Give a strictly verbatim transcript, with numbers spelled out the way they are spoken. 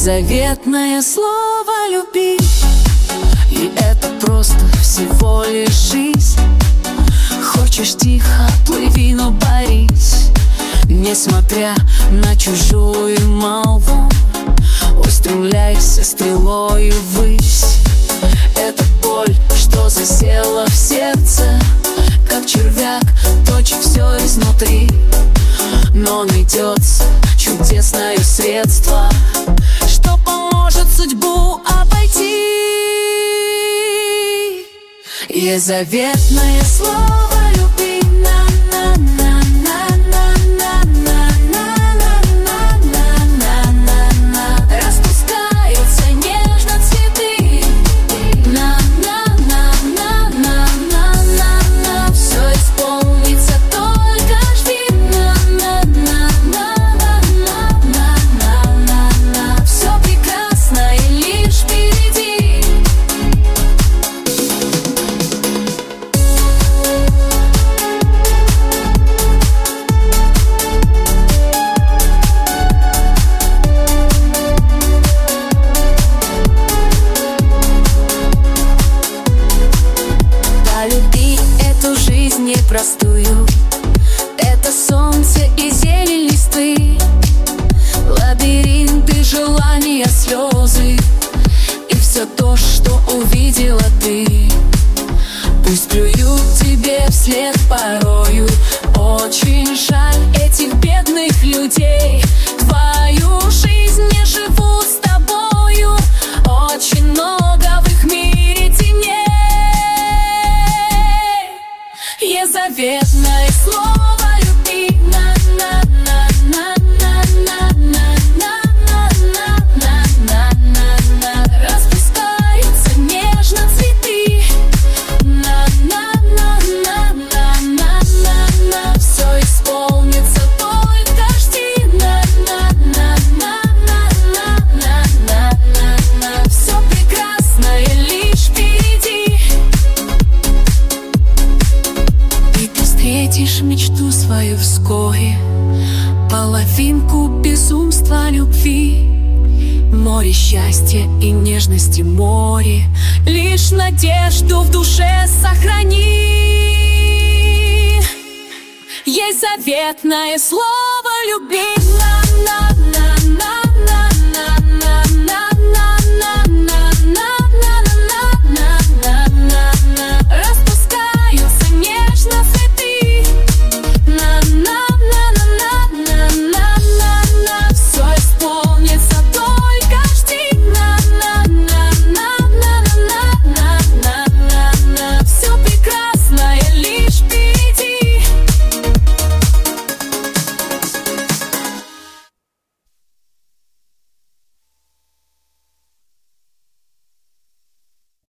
Есть заветное слово «люби», и это просто всего лишь жизнь. Хочешь тихо, плыви, но борись, несмотря на чужую молву. Устремляйся стрелою ввысь. Это боль, что засела в сердце, как червяк, точит все изнутри. Но найдется чудесное средство, что поможет судьбу обойти. Есть заветное слово «люби». Распускаются нежно цветы. На-на-на-на-на-на-на-на. Все исполнится, только жди. На-на-на-на-на-на-на-на. Все прекрасное лишь впереди. Полюби эту жизнь непростую. Это солнце и зелень листвы, лабиринты желания, слезы и все то, что увидела ты. Пусть плюют тебе вслед порою. Очень жаль этих бедных людей. Твою жизнь не живут с тобою. Очень много в их мире теней. Есть заветное слово «люби». На-на-на-на-на-на-на-на-на-на-на. Распускаются нежно цветы. На-на-на-на-на-на-на. Все исполнится, только жди. На-на-на-на-на-на-на-на. Все прекрасное лишь впереди. И ты встретишь мечту свою вскоре, половинку безумства любви. Море счастья и нежности, море, лишь надежду в душе сохрани. Есть заветное слово «люби». На-на-на.